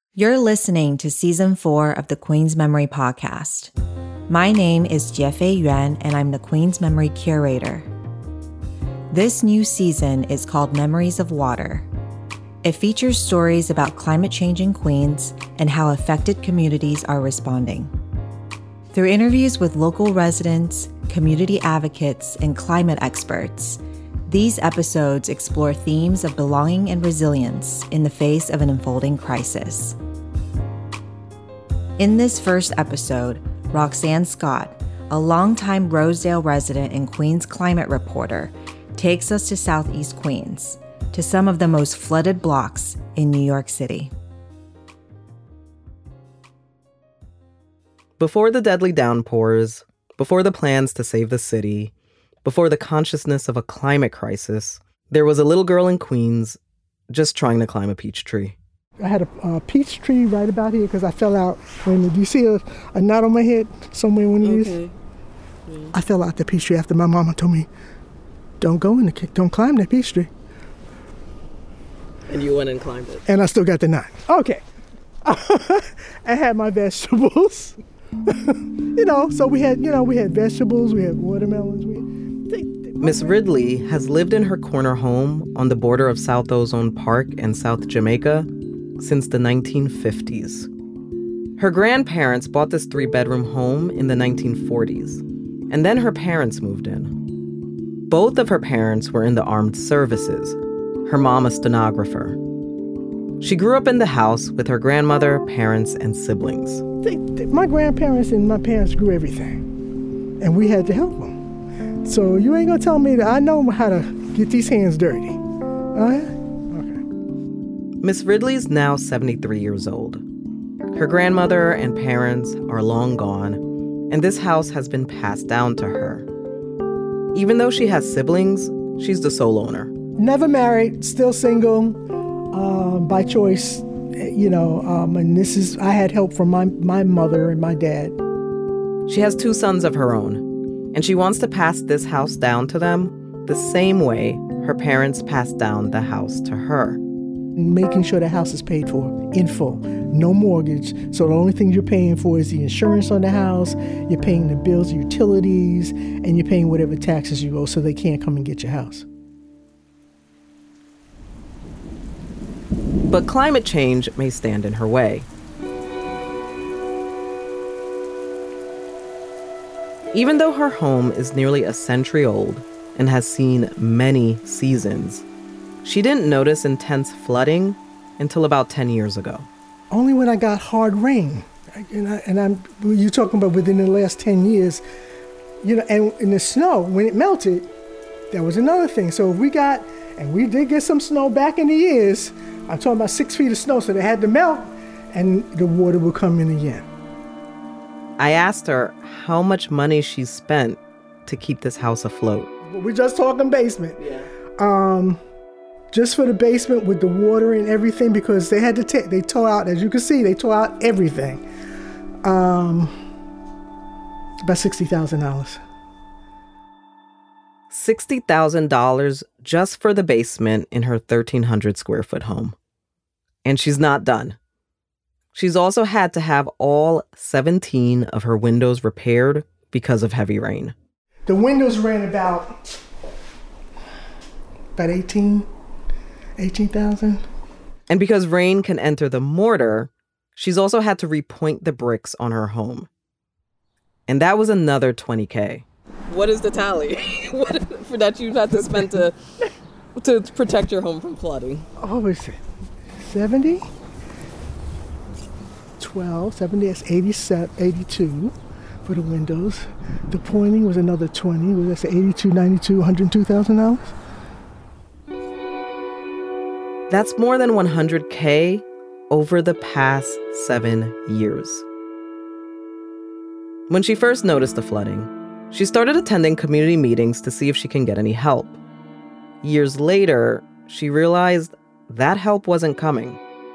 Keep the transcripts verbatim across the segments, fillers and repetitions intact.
You're listening to Season four of the Queen's Memory Podcast. My name is Jiefei Yuan, and I'm the Queen's Memory Curator. This new season is called Memories of Water. It features stories about climate change in Queens and how affected communities are responding. Through interviews with local residents, community advocates, and climate experts, these episodes explore themes of belonging and resilience in the face of an unfolding crisis. In this first episode, Roxanne Scott, a longtime Rosedale resident and Queens climate reporter, takes us to Southeast Queens, to some of the most flooded blocks in New York City. Before the deadly downpours, before the plans to save the city, before the consciousness of a climate crisis, there was a little girl in Queens just trying to climb a peach tree. I had a, a peach tree right about here because I fell out. When, do you see a, a knot on my head somewhere one of these? Okay. Yeah. I fell out the peach tree after my mama told me, don't go in the, don't climb that peach tree. And you went and climbed it. And I still got the knot. Okay. I had my vegetables. you know, so we had, you know, we had vegetables, we had watermelons. We, they, they, Miss Ridley has lived in her corner home on the border of South Ozone Park and South Jamaica since the nineteen fifties. Her grandparents bought this three-bedroom home in the nineteen forties, and then her parents moved in. Both of her parents were in the armed services, her mom a stenographer. She grew up in the house with her grandmother, parents, and siblings. They, they, my grandparents and my parents grew everything, and we had to help them. So you ain't gonna tell me that I know how to get these hands dirty. Oh, yeah? Miss Ridley's now seventy-three years old. Her grandmother and parents are long gone, and this house has been passed down to her. Even though she has siblings, she's the sole owner. Never married, still single, uh, by choice, you know, um, and this is, I had help from my, my mother and my dad. She has two sons of her own, and she wants to pass this house down to them the same way her parents passed down the house to her. Making sure the house is paid for in full, no mortgage. So the only thing you're paying for is the insurance on the house, you're paying the bills, utilities, and you're paying whatever taxes you owe so they can't come and get your house. But climate change may stand in her way. Even though her home is nearly a century old and has seen many seasons, she didn't notice intense flooding until about ten years ago. Only when I got hard rain. And, I, and I'm, you're talking about within the last ten years, you know, and in the snow, when it melted, that was another thing. So if we got, and we did get some snow back in the years, I'm talking about six feet of snow, so they had to melt, and the water would come in again. I asked her how much money she spent to keep this house afloat. We're just talking basement. Yeah. Um, just for the basement with the water and everything, because they had to take, they tore out, as you can see, they tore out everything. Um, about sixty thousand dollars. sixty thousand dollars just for the basement in her thirteen hundred square foot home. And she's not done. She's also had to have all seventeen of her windows repaired because of heavy rain. The windows ran about, about eighteen, eighteen thousand. And because rain can enter the mortar, she's also had to repoint the bricks on her home. And that was another twenty K. What is the tally what, for that you've had to spend to, to protect your home from flooding? Oh, is it seventy? twelve, seventy, that's eighty-seven, eighty-two for the windows. The pointing was another twenty. Was that eighty-two, ninety-two, one hundred two thousand dollars? That's more than one hundred K over the past seven years. When she first noticed the flooding, she started attending community meetings to see if she can get any help. Years later, she realized that help wasn't coming.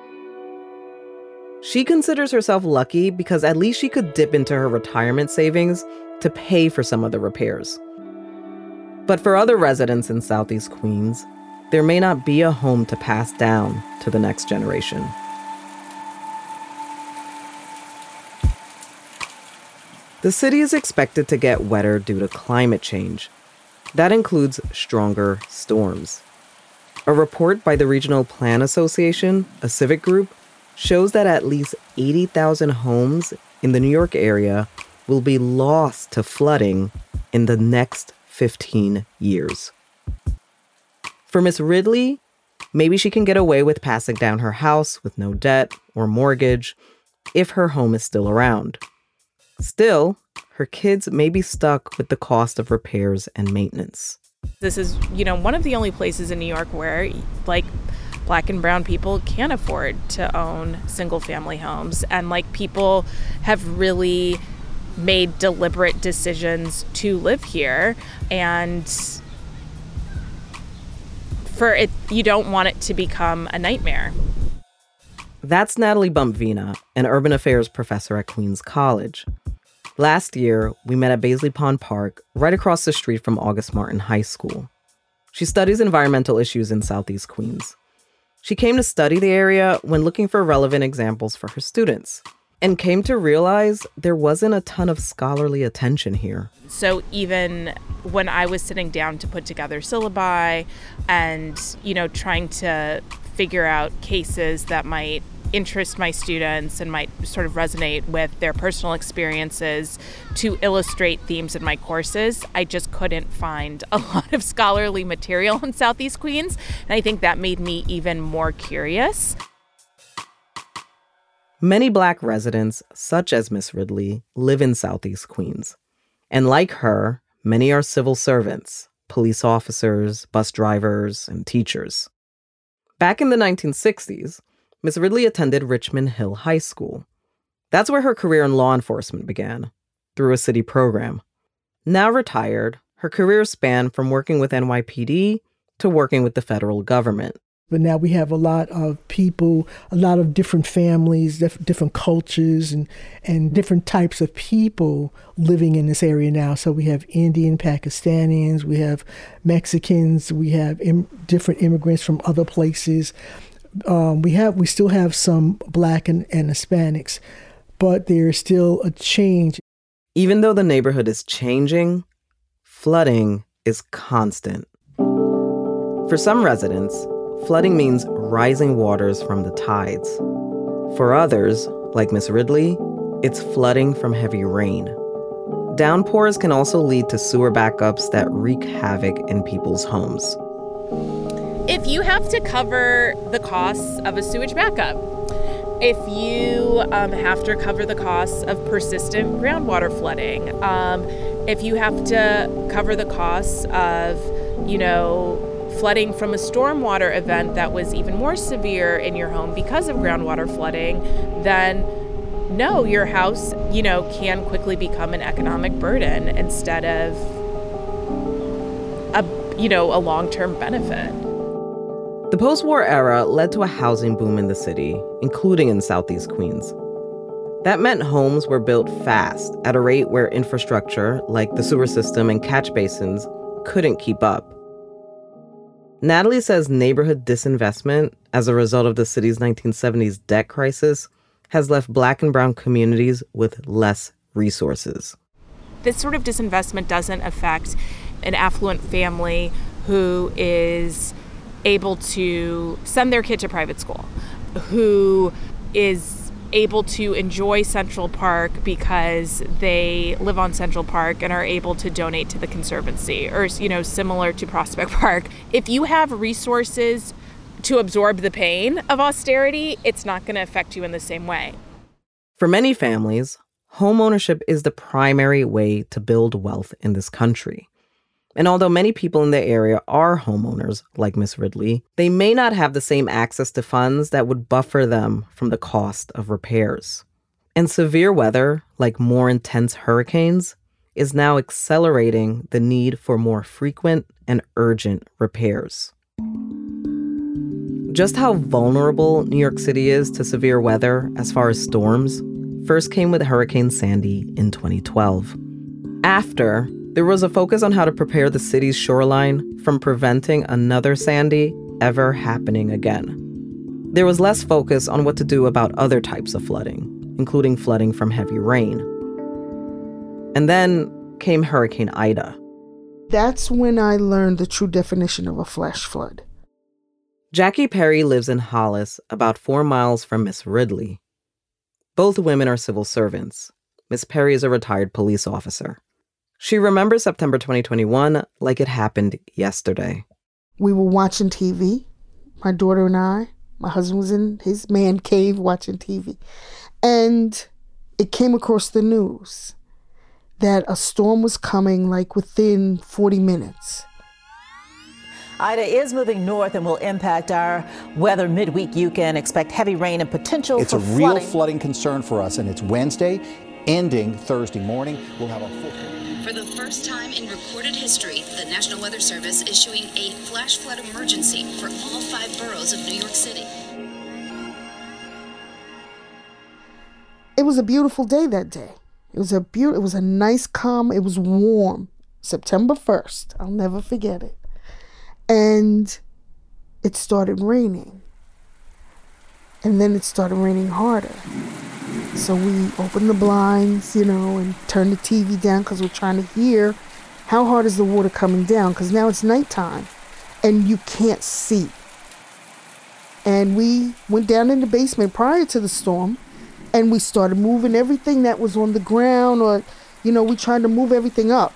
She considers herself lucky because at least she could dip into her retirement savings to pay for some of the repairs. But for other residents in Southeast Queens, there may not be a home to pass down to the next generation. The city is expected to get wetter due to climate change. That includes stronger storms. A report by the Regional Plan Association, a civic group, shows that at least eighty thousand homes in the New York area will be lost to flooding in the next fifteen years. For Miss Ridley, maybe she can get away with passing down her house with no debt or mortgage if her home is still around. Still, her kids may be stuck with the cost of repairs and maintenance. This is, you know, one of the only places in New York where, like, Black and brown people can't afford to own single-family homes. And, like, people have really made deliberate decisions to live here. And for it, you don't want it to become a nightmare. That's Natalie Bumpvina, an urban affairs professor at Queens College. Last year, we met at Baisley Pond Park, right across the street from August Martin High School. She studies environmental issues in Southeast Queens. She came to study the area when looking for relevant examples for her students, and came to realize there wasn't a ton of scholarly attention here. So even when I was sitting down to put together syllabi and, you know, trying to figure out cases that might interest my students and might sort of resonate with their personal experiences to illustrate themes in my courses, I just couldn't find a lot of scholarly material in Southeast Queens. And I think that made me even more curious. Many Black residents, such as Miss Ridley, live in Southeast Queens. And like her, many are civil servants, police officers, bus drivers, and teachers. Back in the nineteen sixties, Miss Ridley attended Richmond Hill High School. That's where her career in law enforcement began, through a city program. Now retired, her career spanned from working with N Y P D to working with the federal government. But now we have a lot of people, a lot of different families, diff- different cultures, and, and different types of people living in this area now. So we have Indian, Pakistanis, we have Mexicans, we have Im- different immigrants from other places. Um, we have we still have some Black and, and Hispanics, but there's still a change. Even though the neighborhood is changing, flooding is constant. For some residents, flooding means rising waters from the tides. For others, like Miss Ridley, it's flooding from heavy rain. Downpours can also lead to sewer backups that wreak havoc in people's homes. If you have to cover the costs of a sewage backup, if you um, have to cover the costs of persistent groundwater flooding, um, if you have to cover the costs of, you know, flooding from a stormwater event that was even more severe in your home because of groundwater flooding, then no, your house, you know, can quickly become an economic burden instead of a, you know, a long-term benefit. The post-war era led to a housing boom in the city, including in Southeast Queens. That meant homes were built fast at a rate where infrastructure, like the sewer system and catch basins, couldn't keep up. Natalie says neighborhood disinvestment as a result of the city's nineteen seventies debt crisis has left Black and brown communities with less resources. This sort of disinvestment doesn't affect an affluent family who is able to send their kid to private school, who is able to enjoy Central Park because they live on Central Park and are able to donate to the Conservancy, or, you know, similar to Prospect Park. If you have resources to absorb the pain of austerity, it's not going to affect you in the same way. For many families, homeownership is the primary way to build wealth in this country. And although many people in the area are homeowners, like Miss Ridley, they may not have the same access to funds that would buffer them from the cost of repairs. And severe weather, like more intense hurricanes, is now accelerating the need for more frequent and urgent repairs. Just how vulnerable New York City is to severe weather as far as storms first came with Hurricane Sandy in twenty twelve. After, there was a focus on how to prepare the city's shoreline from preventing another Sandy ever happening again. There was less focus on what to do about other types of flooding, including flooding from heavy rain. And then came Hurricane Ida. That's when I learned the true definition of a flash flood. Jackie Perry lives in Hollis, about four miles from Miss Ridley. Both women are civil servants. Miss Perry is a retired police officer. She remembers September twenty twenty-one like it happened yesterday. We were watching T V, my daughter and I. My husband was in his man cave watching T V. And it came across the news that a storm was coming like within forty minutes. Ida is moving north and will impact our weather midweek. You can expect heavy rain and potential it's for flooding. It's a real flooding concern for us, and it's Wednesday, ending Thursday morning. We'll have a full... For the first time in recorded history, the National Weather Service issuing a flash flood emergency for all five boroughs of New York City. It was a beautiful day that day. It was a be- It was a nice, calm. It was warm. September first. I'll never forget it. And it started raining. And then it started raining harder. So we opened the blinds, you know, and turned the T V down because we're trying to hear how hard is the water coming down, because now it's nighttime and you can't see. And we went down in the basement prior to the storm, and we started moving everything that was on the ground, or, you know, we tried to move everything up.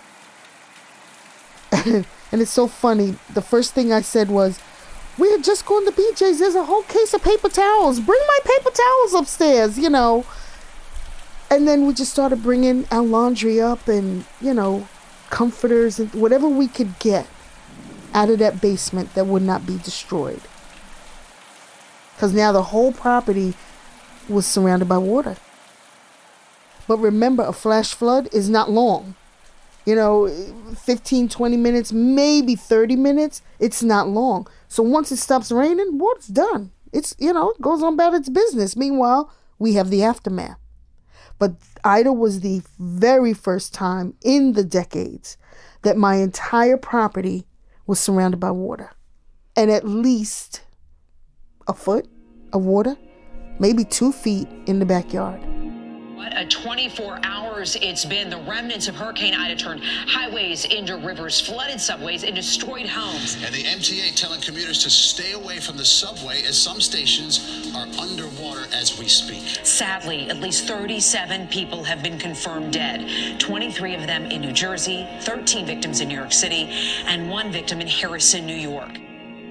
And it's so funny. The first thing I said was, we had just gone to B J's. There's a whole case of paper towels. Bring my paper towels upstairs, you know. And then we just started bringing our laundry up and, you know, comforters and whatever we could get out of that basement that would not be destroyed. Because now the whole property was surrounded by water. But remember, a flash flood is not long. You know, fifteen, twenty minutes, maybe thirty minutes. It's not long. So once it stops raining, water's done. It's, you know, it goes on about its business. Meanwhile, we have the aftermath. But Ida was the very first time in the decades that my entire property was surrounded by water. And at least a foot of water, maybe two feet in the backyard. What a twenty-four hours it's been. The remnants of Hurricane Ida turned highways into rivers, flooded subways, and destroyed homes. And the M T A telling commuters to stay away from the subway as some stations are underwater as we speak. Sadly, at least thirty-seven people have been confirmed dead. twenty-three of them in New Jersey, thirteen victims in New York City, and one victim in Harrison, New York.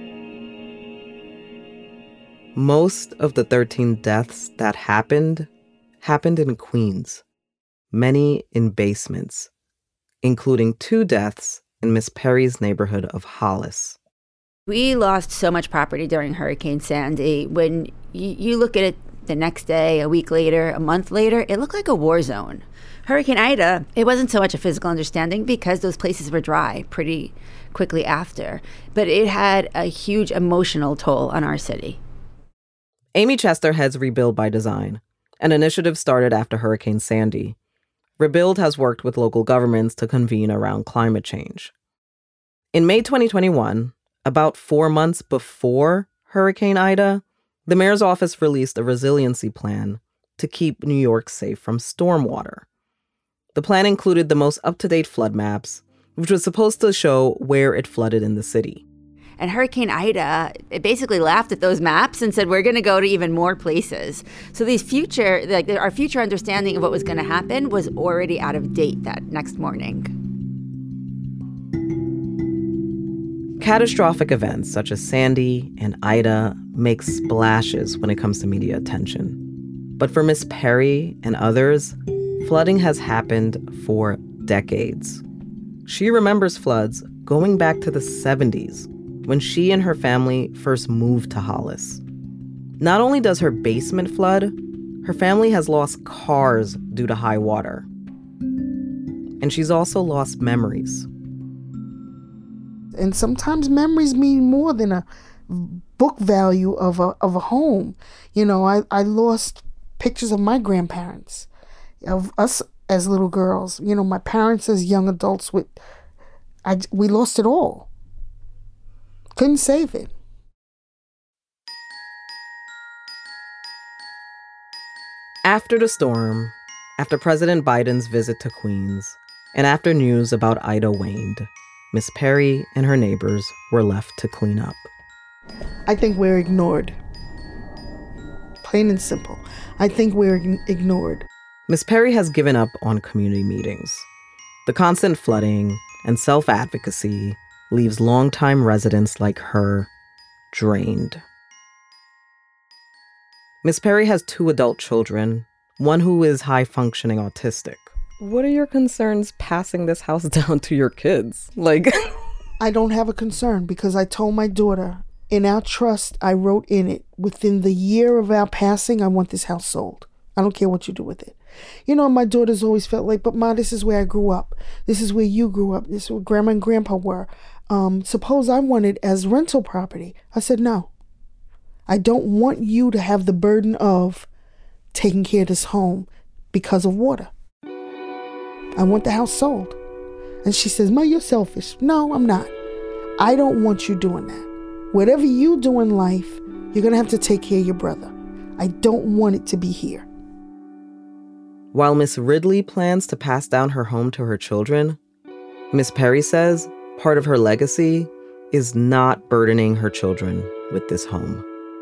Most of the thirteen deaths that happened happened in Queens, many in basements, including two deaths in Miss Perry's neighborhood of Hollis. We lost so much property during Hurricane Sandy. When you, you look at it the next day, a week later, a month later, it looked like a war zone. Hurricane Ida, it wasn't so much a physical understanding because those places were dry pretty quickly after, but it had a huge emotional toll on our city. Amy Chester heads Rebuild by Design, an initiative started after Hurricane Sandy. Rebuild has worked with local governments to convene around climate change. In May twenty twenty-one, about four months before Hurricane Ida, the mayor's office released a resiliency plan to keep New York safe from stormwater. The plan included the most up-to-date flood maps, which was supposed to show where it flooded in the city. And Hurricane Ida, it basically laughed at those maps and said, we're going to go to even more places. So these future, like our future understanding of what was going to happen was already out of date that next morning. Catastrophic events such as Sandy and Ida make splashes when it comes to media attention. But for Miss Perry and others, flooding has happened for decades. She remembers floods going back to the seventies, when she and her family first moved to Hollis. Not only does her basement flood, her family has lost cars due to high water. And she's also lost memories. And sometimes memories mean more than a book value of a of a home. You know, I, I lost pictures of my grandparents, of us as little girls. You know, my parents as young adults. With, I, we lost it all. Couldn't save it. After the storm, After President Biden's visit to Queens, and after news about Ida waned, Miss Perry and her neighbors were left to clean up. I think we're ignored. Plain and simple. I think we're ignored. Miss Perry has given up on community meetings. The constant flooding and self-advocacy leaves longtime residents like her drained. Miss Perry has two adult children, one who is high-functioning autistic. What are your concerns passing this house down to your kids? Like, I don't have a concern because I told my daughter, in our trust, I wrote in it, within the year of our passing, I want this house sold. I don't care what you do with it. You know, my daughter's always felt like, but Ma, this is where I grew up. This is where you grew up. This is where Grandma and Grandpa were. Um, suppose I want it as rental property. I said, no. I don't want you to have the burden of taking care of this home because of water. I want the house sold. And she says, Ma, you're selfish. No, I'm not. I don't want you doing that. Whatever you do in life, you're going to have to take care of your brother. I don't want it to be here. While Miss Ridley plans to pass down her home to her children, Miss Perry says part of her legacy is not burdening her children with this home.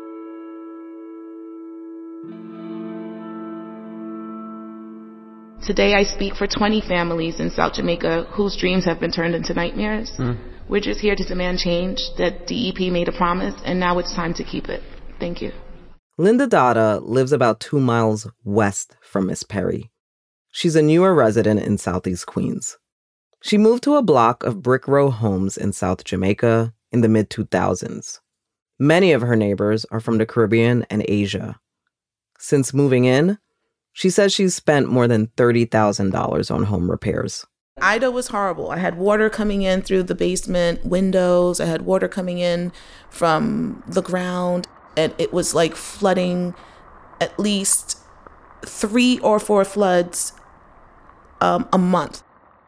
Today I speak for twenty families in South Jamaica whose dreams have been turned into nightmares. Mm. We're just here to demand change, that D E P made a promise, and now it's time to keep it. Thank you. Linda Dada lives about two miles west from Miss Perry. She's a newer resident in Southeast Queens. She moved to a block of brick row homes in South Jamaica in the mid two thousands. Many of her neighbors are from the Caribbean and Asia. Since moving in, she says she's spent more than thirty thousand dollars on home repairs. Ida was horrible. I had water coming in through the basement windows. I had water coming in from the ground. And it was like flooding, at least three or four floods um, a month.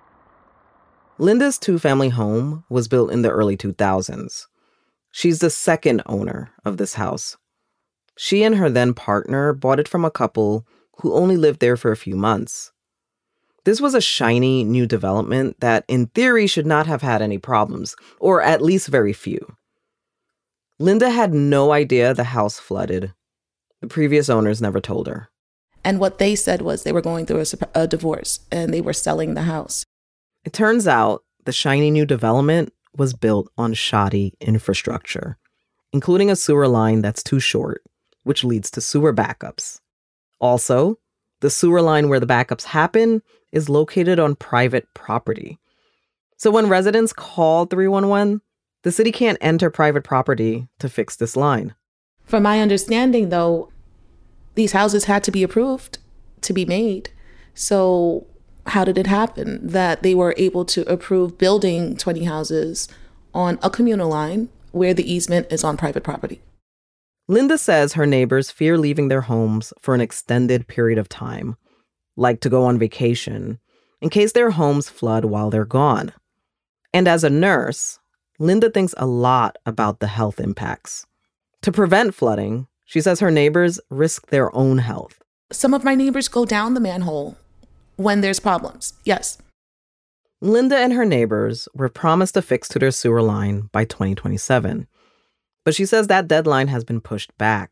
Linda's two-family home was built in the early two thousands. She's the second owner of this house. She and her then partner bought it from a couple who only lived there for a few months. This was a shiny new development that, in theory, should not have had any problems, or at least very few. Linda had no idea the house flooded. The previous owners never told her. And what they said was they were going through a, a divorce and they were selling the house. It turns out the shiny new development was built on shoddy infrastructure, including a sewer line that's too short, which leads to sewer backups. Also, the sewer line where the backups happen is located on private property. So when residents call three one one, the city can't enter private property to fix this line. From my understanding, though, these houses had to be approved to be made. So how did it happen that they were able to approve building twenty houses on a communal line where the easement is on private property? Linda says her neighbors fear leaving their homes for an extended period of time, like to go on vacation, in case their homes flood while they're gone. And as a nurse, Linda thinks a lot about the health impacts. To prevent flooding, she says her neighbors risk their own health. Some of my neighbors go down the manhole when there's problems, yes. Linda and her neighbors were promised a fix to their sewer line by twenty twenty-seven. But she says that deadline has been pushed back.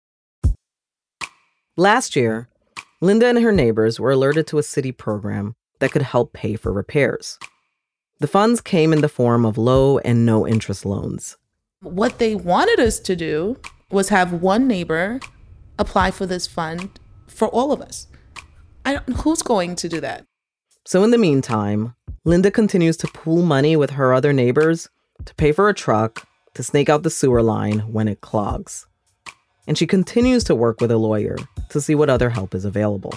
Last year, Linda and her neighbors were alerted to a city program that could help pay for repairs. The funds came in the form of low and no interest loans. What they wanted us to do was have one neighbor apply for this fund for all of us. I don't, who's going to do that? So in the meantime, Linda continues to pool money with her other neighbors to pay for a truck to snake out the sewer line when it clogs. And she continues to work with a lawyer to see what other help is available.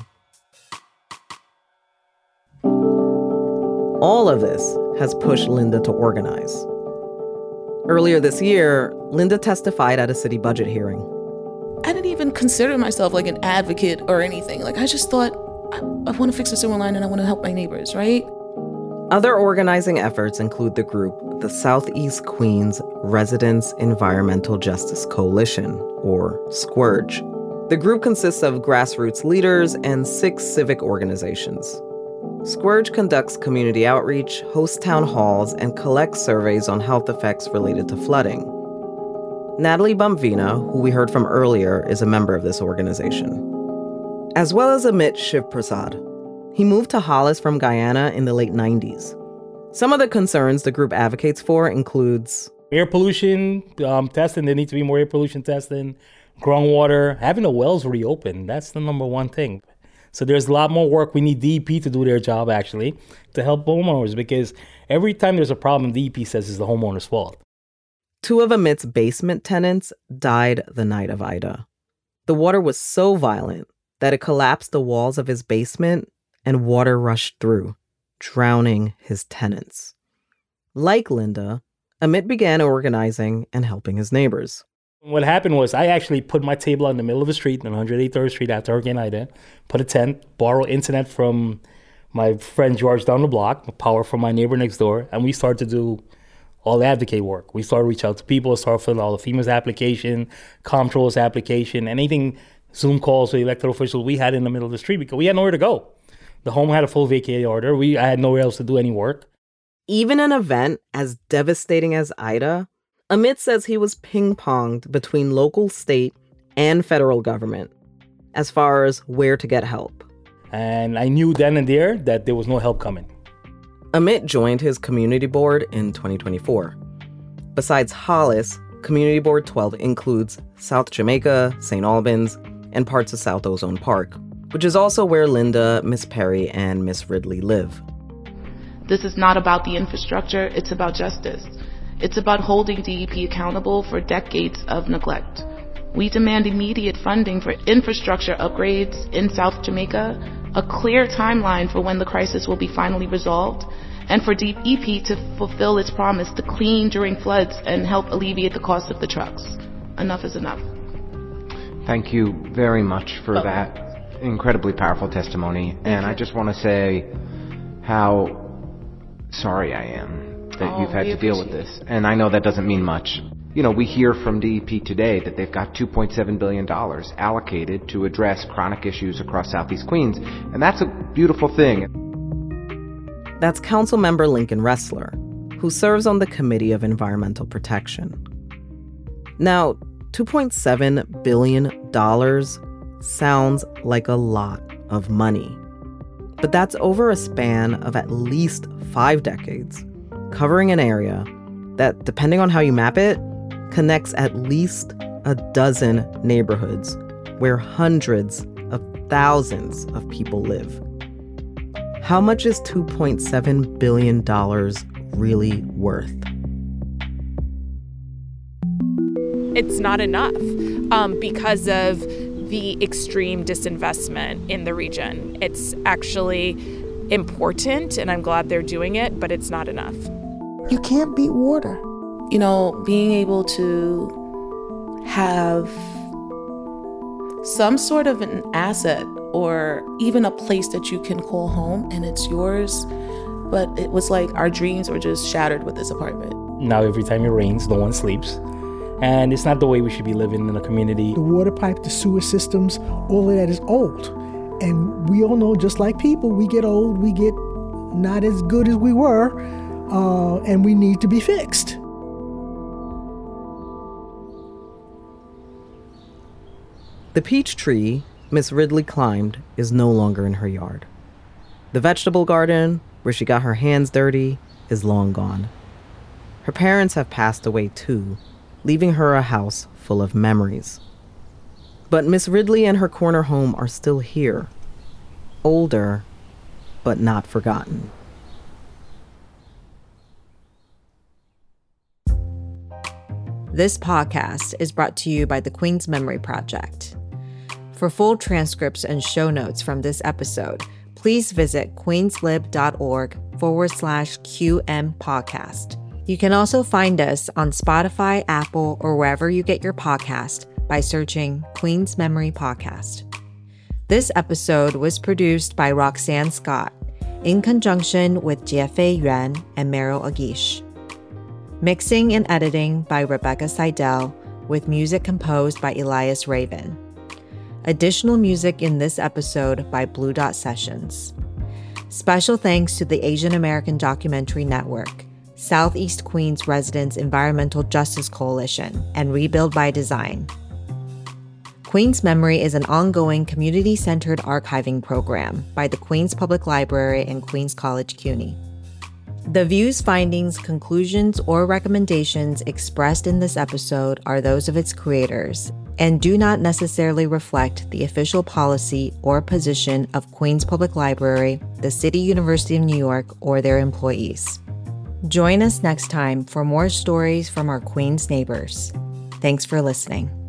All of this has pushed Linda to organize. Earlier this year, Linda testified at a city budget hearing. I didn't even consider myself like an advocate or anything. Like, I just thought, I, I want to fix the sewer line and I want to help my neighbors, right? Other organizing efforts include the group, the Southeast Queens Residents Environmental Justice Coalition, or SQUERJ. The group consists of grassroots leaders and six civic organizations. Squurge conducts community outreach, hosts town halls, and collects surveys on health effects related to flooding. Natalie Bamvina, who we heard from earlier, is a member of this organization, as well as Amit Shivprasad. He moved to Hollis from Guyana in the late nineties. Some of the concerns the group advocates for includes air pollution um, testing. There needs to be more air pollution testing, groundwater, having the wells reopened. That's the number one thing. So there's a lot more work. We need D E P to do their job, actually, to help homeowners, because every time there's a problem, D E P says it's the homeowner's fault. Two of Amit's basement tenants died the night of Ida. The water was so violent that it collapsed the walls of his basement and water rushed through, drowning his tenants. Like Linda, Amit began organizing and helping his neighbors. What happened was I actually put my table in the middle of the street on one hundred eighty-third Street after Hurricane Ida, put a tent, borrow internet from my friend George down the block, power from my neighbor next door, and we started to do all the advocate work. We started to reach out to people, started filling all the FEMA's application, Comptroller's application, anything, Zoom calls with elected officials we had in the middle of the street because we had nowhere to go. The home had a full vacate order. We I had nowhere else to do any work. Even an event as devastating as Ida, Amit says he was ping-ponged between local, state, and federal government as far as where to get help. And I knew then and there that there was no help coming. Amit joined his community board in twenty twenty-four. Besides Hollis, Community Board twelve includes South Jamaica, Saint Albans, and parts of South Ozone Park, which is also where Linda, Miss Perry, and Miss Ridley live. This is not about the infrastructure, it's about justice. It's about holding D E P accountable for decades of neglect. We demand immediate funding for infrastructure upgrades in South Jamaica, a clear timeline for when the crisis will be finally resolved, and for D E P to fulfill its promise to clean during floods and help alleviate the cost of the trucks. Enough is enough. Thank you very much for oh. that incredibly powerful testimony. And I just want to say how sorry I am that oh, you've had to deal with this. And I know that doesn't mean much. You know, we hear from D E P today that they've got two point seven billion dollars allocated to address chronic issues across Southeast Queens. And that's a beautiful thing. That's Councilmember Lincoln Ressler, who serves on the Committee of Environmental Protection. Now, two point seven billion dollars sounds like a lot of money. But that's over a span of at least five decades, covering an area that, depending on how you map it, connects at least a dozen neighborhoods where hundreds of thousands of people live. How much is two point seven billion dollars really worth? It's not enough um, because of the extreme disinvestment in the region. It's actually important, and I'm glad they're doing it, but it's not enough. You can't beat water. You know, being able to have some sort of an asset or even a place that you can call home and it's yours. But it was like our dreams were just shattered with this apartment. Now every time it rains, no one sleeps. And it's not the way we should be living in a community. The water pipe, the sewer systems, all of that is old. And we all know, just like people, we get old, we get not as good as we were, uh, and we need to be fixed. The peach tree Miss Ridley climbed is no longer in her yard. The vegetable garden, where she got her hands dirty, is long gone. Her parents have passed away too, leaving her a house full of memories. But Miss Ridley and her corner home are still here, older, but not forgotten. This podcast is brought to you by the Queen's Memory Project. For full transcripts and show notes from this episode, please visit queenslib.org forward slash QM podcast. You can also find us on Spotify, Apple, or wherever you get your podcast by searching Queen's Memory Podcast. This episode was produced by Roxanne Scott in conjunction with Jie-Fei Yuan and Meryl Agish. Mixing and editing by Rebecca Seidel with music composed by Elias Raven. Additional music in this episode by Blue Dot Sessions. Special thanks to the Asian American Documentary Network, Southeast Queens Residents Environmental Justice Coalition, and Rebuild by Design. Queens Memory is an ongoing community-centered archiving program by the Queens Public Library and Queens College CUNY. The views, findings, conclusions, or recommendations expressed in this episode are those of its creators and do not necessarily reflect the official policy or position of Queens Public Library, the City University of New York, or their employees. Join us next time for more stories from our Queens neighbors. Thanks for listening.